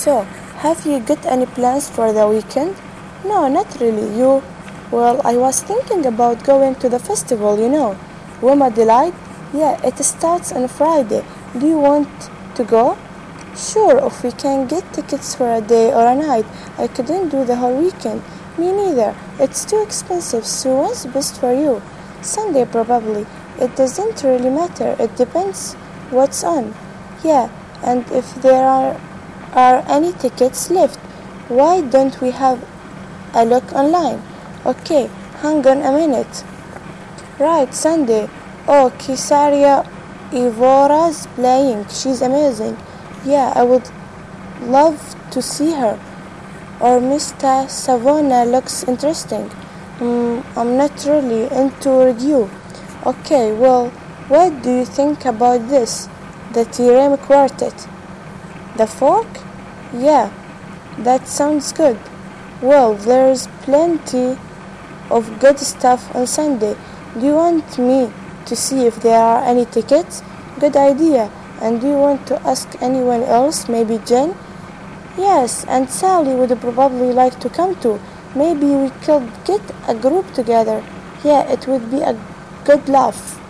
So, have you got any plans for the weekend? No, not really. You? Well, I was thinking about going to the festival. Roma Delight? Yeah, it starts on Friday. Do you want to go? Sure, if we can get tickets for a day or a night. I couldn't do the whole weekend. Me neither. It's too expensive, so what's best for you? Sunday probably. It doesn't really matter. It depends what's on. Yeah, and if there are any tickets left, why don't we have a look online? Okay, hang on a minute. Right, Sunday. Oh, Kisaria Ivora's playing. She's amazing. Yeah, I would love to see her. Or Mr. Savona looks interesting. I'm not really into review. Okay, well, what do you think about this? The Theorem Quartet. The Fork? Yeah, that sounds good. Well, there's plenty of good stuff on Sunday. Do you want me to see if there are any tickets? Good idea. And do you want to ask anyone else? Maybe Jen? Yes, and Sally would probably like to come too. Maybe we could get a group together. Yeah, it would be a good laugh.